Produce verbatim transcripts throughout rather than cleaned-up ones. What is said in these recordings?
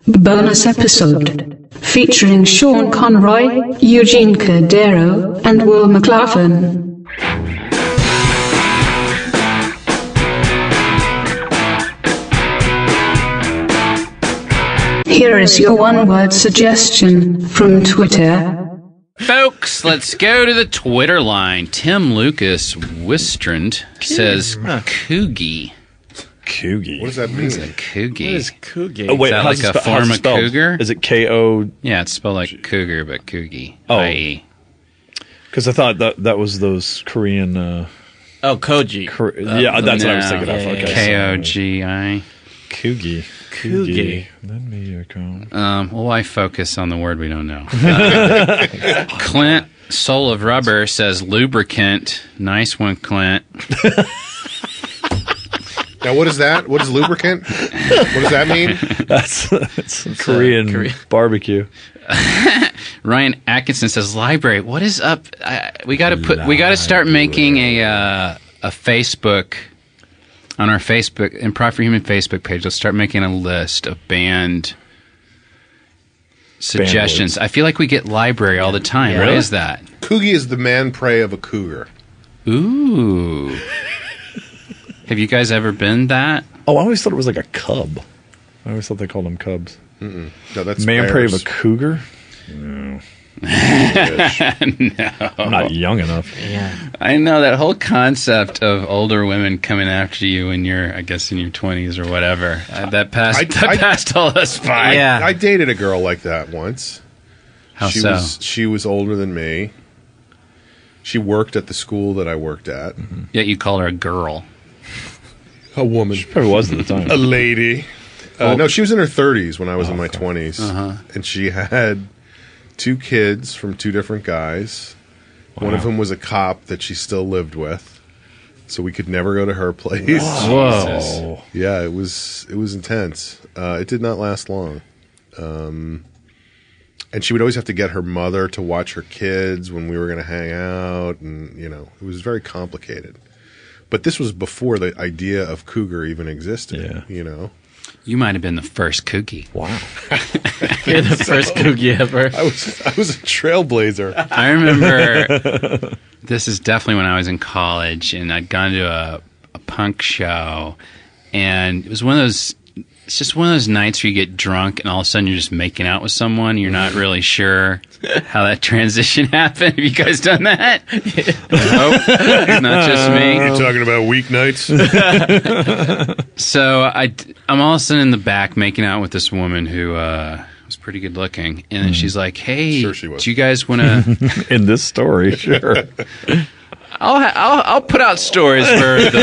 Bonus episode featuring Sean Conroy, Eugene Cordero, and Will McLaughlin. Here is your one-word suggestion from Twitter. Folks, let's go to the Twitter line. Tim Lucas Wistrand says Coogie. Coogie. What does that mean? What is a Coogie? What is Coogie? Oh, wait, Is that how's like it a spe- how's form it of spelled? cougar? Is it K O? Yeah, it's spelled like cougar, but Coogie. Oh. I E. Because I thought that that was those Korean. Uh, Oh, Koji. Kor- yeah, that's what I was No. thinking of. Yeah, yeah, Okay, K O G I. Coogie. Coogie. Lend me your comb. Um, well, why focus on the word we don't know? Uh, Clint, Soul of Rubber, says lubricant. Nice one, Clint. Now, what is that? What is lubricant? What does that mean? That's it's Korean Korean. barbecue. Ryan Atkinson says library. What is up? I, we got to put. We got to start making a uh, a Facebook on our Facebook Improv for Human Facebook page. Let's start making a list of band suggestions. words. I feel like we get library all the time. Yeah. What Really? is that? Coogie is the man prey of a cougar. Ooh. Have you guys ever been that? Oh, I always thought it was like a cub. I always thought they called them cubs. No, that's Man prey of bears. a cougar? No. I'm not young enough. Yeah. I know that whole concept of older women coming after you when you're, I guess, in your twenties or whatever. Uh, that passed. I- that I- passed all us by. Yeah. I dated a girl like that once. How she so? was she was older than me. She worked at the school that I worked at. Yet you call her a girl. A woman, Probably was at the time. a lady. Uh, no, she was in her thirties when I was in my twenties, Uh-huh. and she had two kids from two different guys. One of them was a cop that she still lived with, so we could never go to her place. Whoa. Yeah, it was it was intense. Uh, it did not last long. Um, and she would always have to get her mother to watch her kids when we were going to hang out, and you know, it was very complicated. But this was before the idea of cougar even existed. Yeah. You know, You might have been the first cookie. Wow. You're the first Coogie ever. I was I was a trailblazer. I remember this is definitely when I was in college, and I'd gone to a, a punk show, and it was one of those. It's just one of those nights where you get drunk, and all of a sudden you're just making out with someone. You're not really sure how that transition happened. Have you guys done that? Nope, it's not just me. You're talking about weeknights. So I, I'm all of a sudden in the back making out with this woman who uh, was pretty good looking, and then she's like, "Hey, Sure she was. do you guys want to?" In this story, sure. I'll, ha- I'll I'll put out stories where the,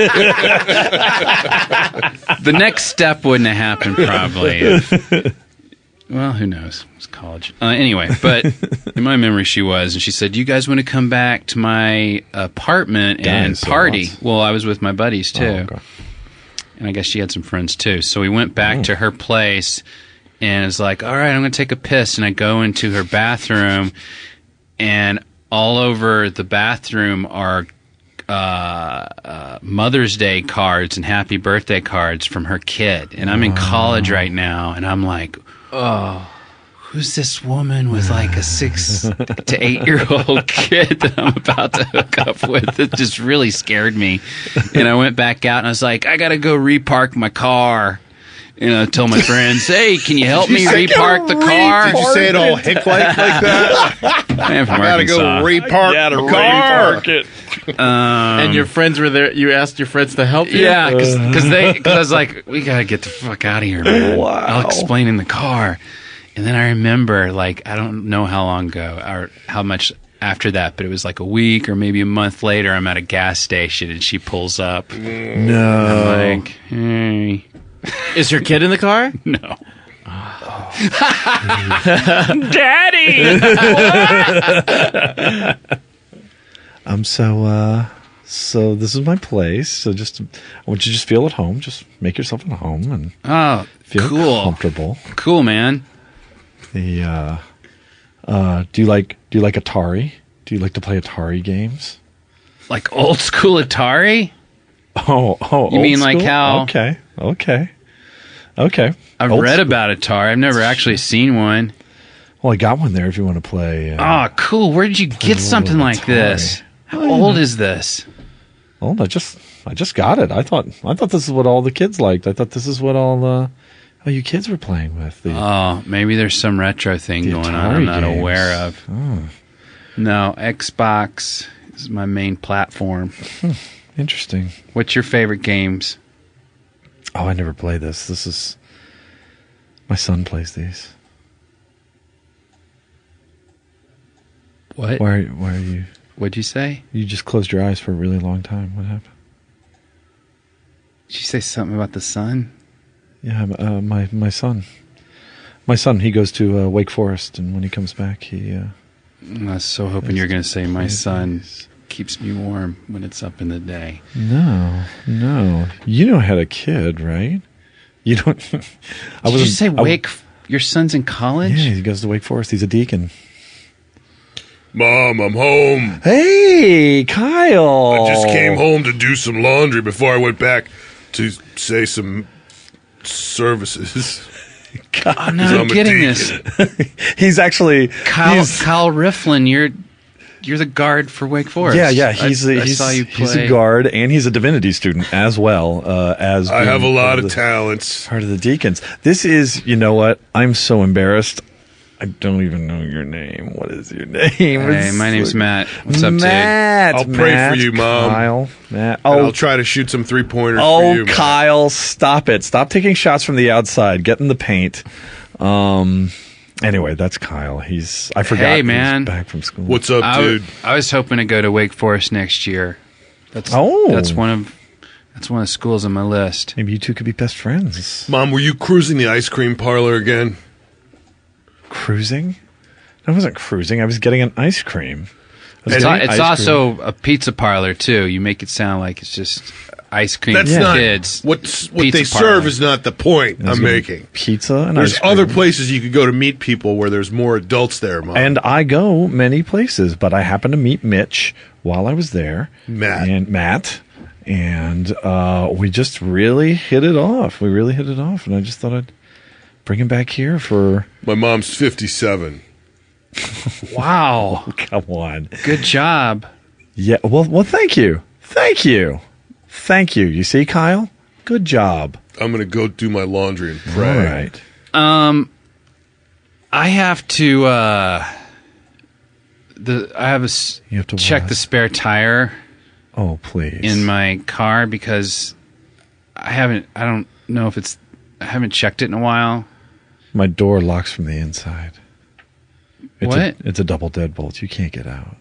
the next step wouldn't have happened probably. If, well, who knows? It's college. Uh, anyway, but in my memory, she was, and she said, "You guys want to come back to my apartment and Guys, so party?" lots. Well, I was with my buddies too, Oh, okay. and I guess she had some friends too. So we went back to her place, and it's like, "All right, I'm going to take a piss," and I go into her bathroom, and all over the bathroom are uh, uh, Mother's Day cards and happy birthday cards from her kid. And I'm in college right now, and I'm like, oh, who's this woman with like a six to eight year old kid that I'm about to hook up with? It just really scared me. And I went back out, and I was like, I got to go repark my car. You know, tell my friends, hey, can you help me say- repark the car? Did you say it all hick like like that? I am from I gotta go Arkansas. repark Yeah, to the car. repark it. and your friends were there. You asked your friends to help you? Yeah, because they, because I was like, we gotta get the fuck out of here, man. Wow. I'll explain in the car. And then I remember, like, I don't know how long ago or how much after that, but it was like a week or maybe a month later. I'm at a gas station and she pulls up. No. I'm like, hey, Is your kid in the car? no. Daddy! I'm so, uh, so this is my place. So just, I want you to just feel at home. Just make yourself at home and Oh, feel cool. comfortable. Cool, man. The, uh, uh, do you like, do you like Atari? Do you like to play Atari games? Like old school Atari? Oh, oh, You old mean like school? how- Okay, okay. Okay. I've Old read school. about Atari. I've never actually seen one. Well, I got one there if you want to play. Uh, Oh, cool. Where did you get little something like Atari. this? How old is this? Well, I just I just got it. I thought I thought this is what all the kids liked. I thought this is what all uh, all you kids were playing with. The, Oh, maybe there's some retro thing The going on I'm Atari not games. aware of. Oh, No, Xbox is my main platform. interesting. What's your favorite games? Oh, I never play this. This is my son plays these. What? Why? Why are you? What'd you say? You just closed your eyes for a really long time. What happened? Did you say something about the sun? Yeah, uh, my my son. My son. He goes to uh, Wake Forest, and when he comes back, he. Uh, I was so hoping you were going to say my plays son these. keeps me warm when it's up in the day. No, no. You know, had a kid, right? You don't. I Did you wasn't- say I- Wake? Your son's in college? Yeah, he goes to Wake Forest. He's a deacon. Mom, I'm home. Hey, Kyle! I just came home to do some laundry before I went back to say some services. I'm not I'm a getting deacon. this. He's actually Kyle, he's- Kyle Rifflin, you're you're the guard for Wake Forest. Yeah, yeah. He's I, a, I he's, saw you he's play. a guard and he's a divinity student as well. Uh, as I have a being lot part of the- talents. part of the deacons. This is, you know what? I'm so embarrassed. I don't even know your name. What is your name? Hey, It's my name's like- Matt. What's up, Matt. I'll pray Matt, for you, Mom. Kyle, Matt. And Oh, I'll try to shoot some three pointers for oh, you. Matt. Kyle, stop it! Stop taking shots from the outside. Get in the paint. Um. Anyway, that's Kyle. He's. I forgot. Hey, he was man. back from school. What's up, I, w- dude? I was hoping to go to Wake Forest next year. That's Oh. that's one of that's one of the schools on my list. Maybe you two could be best friends. Mom, were you cruising the ice cream parlor again? Cruising? I wasn't cruising. I was getting an ice cream. I was It's, getting it's ice also a pizza parlor too. You make it sound like it's just ice cream That's for not kids. what's what Pizza they parlor. serve is not the point cream. I was I'm getting making. pizza and There's ice cream. other places you could go to meet people where there's more adults there, Mom. And I go many places, but I happened to meet Mitch while I was there. Matt. And Matt. And uh, we just really hit it off. We really hit it off. And I just thought I'd bring him back here for. My mom's fifty-seven. Wow, Come on. good job. Yeah. Well, well, thank you. Thank you. Thank you. You see, Kyle? Good job. I'm gonna go do my laundry and pray. All right. Um, I have to. Uh, the I have a s- You have to check what? the spare tire Oh, please. in my car because I haven't. I don't know if it's. I haven't checked it in a while. My door locks from the inside. It's What? A, it's a double deadbolt. You can't get out.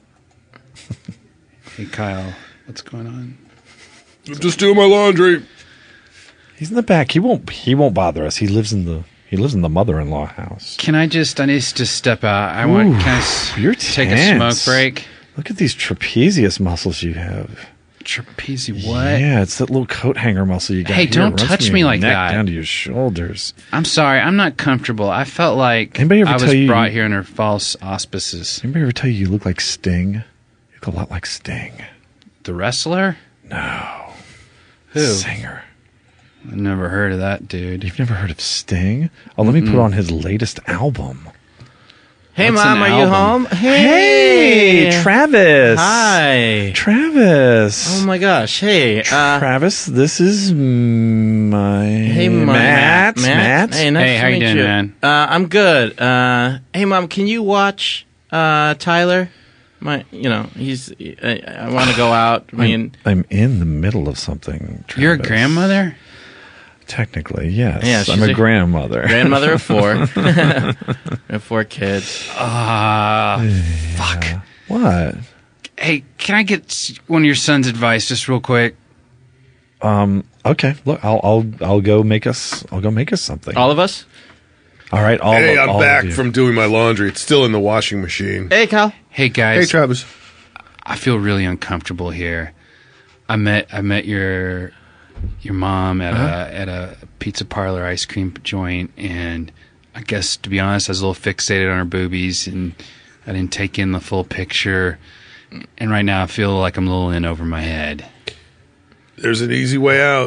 Hey Kyle, what's going on? I'm just doing my laundry. He's in the back. He won't. He won't bother us. He lives in the. He lives in the mother-in-law house. Can I just? I need to just step out. I want. Ooh, Can I s- you're take a smoke tense. break? Look at these trapezius muscles you have. Trapezius. What? Yeah, it's that little coat hanger muscle you got. Hey, here. don't It runs touch from me your like neck that. Down to your shoulders. I'm sorry. I'm not comfortable. I felt like Anybody ever I was tell you- brought here under false auspices. Anybody ever tell you you look like Sting? You look a lot like Sting. The wrestler? No. Who? Singer. I've never heard of that dude. You've never heard of Sting? Oh, let me put on his latest album. Hey, What's Mom, an are you album? home? Hey, Hey, Travis. Hi. Travis. Oh my gosh. Hey. Uh, Travis, this is my hey, Mom. Matt. Matt. Hey, nice Hey, to how you meet doing, you. man? Uh, I'm good. Uh, hey, Mom, can you watch uh, Tyler? My, you know, he's. I, I want to go out. I mean, I'm, I'm in the middle of something. Travis. You're a grandmother? Technically, yes. Yeah, I'm she's a, a grandmother. grandmother of four. I have four kids. Ah, fuck. What? Hey, can I get s- one of your son's advice just real quick? Um. Okay. Look, I'll I'll I'll go make us. I'll go make us something. All of us? all right. All, Hey, I'm all of back you. from doing my laundry. It's still in the washing machine. Hey, Kyle. Hey Hey, guys, Travis. I feel really uncomfortable here. I met I met your your mom at a at a pizza parlor ice cream joint, and I guess to be honest, I was a little fixated on her boobies, and I didn't take in the full picture. And right now, I feel like I'm a little in over my head. There's an easy way out.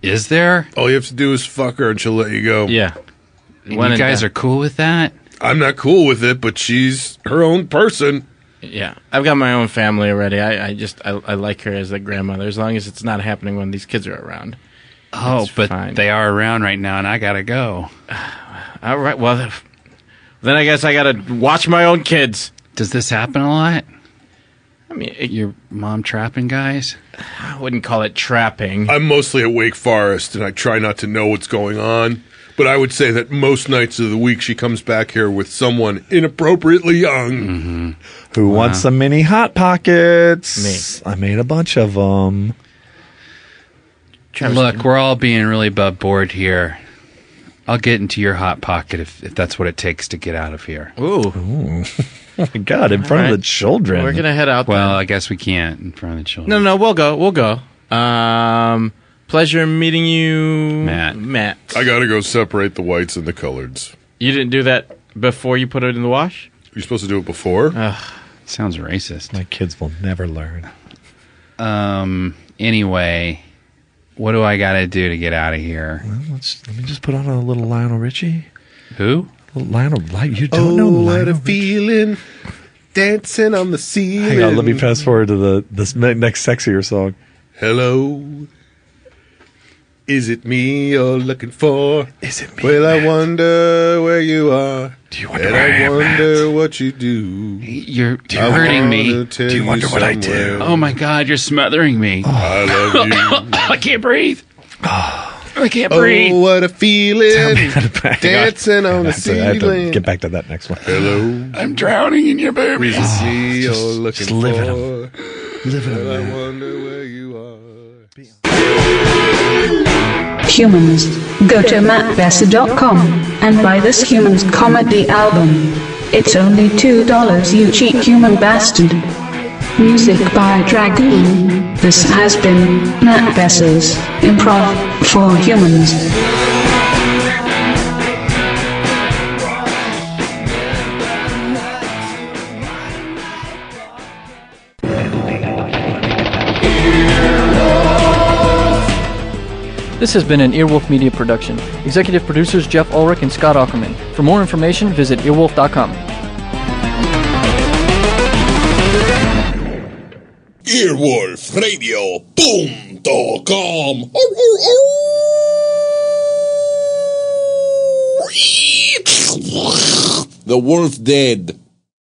Is there? All you have to do is fuck her and she'll let you go. Yeah. And One you and guys done. are cool with that? I'm not cool with it, but she's her own person. Yeah. I've got my own family already. I, I just, I, I like her as a grandmother, as long as it's not happening when these kids are around. Oh, That's but fine. they are around right now, and I gotta go. All right. Well, if- then I guess I got to watch my own kids. Does this happen a lot? I mean, it, Your mom trapping guys? I wouldn't call it trapping. I'm mostly at Wake Forest, and I try not to know what's going on. But I would say that most nights of the week she comes back here with someone inappropriately young. Mm-hmm. Who wants some mini Hot Pockets? Me. I made a bunch of them. Travis, Look, we're all being really above board here. I'll get into your hot pocket if, if that's what it takes to get out of here. Ooh. Oh my God, in front right. of the children. We're going to head out Well, then. I guess we can't in front of the children. No, no, we'll go. We'll go. Um, pleasure meeting you, Matt. Matt. I gotta go separate the whites and the coloreds. You didn't do that before you put it in the wash? You're supposed to do it before? Sounds racist. My kids will never learn. Um. Anyway, what do I gotta do to get out of here? Well, let's, let me just put on a little Lionel Richie. Who? Little Lionel, Li- you don't oh, know what Lionel a Richie? feeling. Dancing on the ceiling. Hang on, let me fast forward to the this ne- next sexier song. Hello. Is it me you're looking for? Is it me? Well, I Matt? wonder where you are. Do you wonder and where I I am, wonder Matt? what you do. You're I hurting wanna me. tell Do you wonder what I do? somewhere. Oh my God! You're smothering me. I love you. I can't breathe. I can't Oh, breathe. what a feeling. Tell me how to back up. Dancing on the That's it. I have to ceiling. get back to that next one. Hello. I'm drowning in your boobies. Is it me just- you're looking just live in for? Living Well, I in wonder where you are. Humans. Go to matt besser dot com and buy this Humans comedy album. It's only two dollars, you cheap human bastard. Music by Dragoon. This has been Matt Besser's Improv for Humans. This has been an Earwolf Media production. Executive producers Jeff Ulrich and Scott Ackerman. For more information, visit earwolf dot com. earwolf radio punto com. The wolf dead.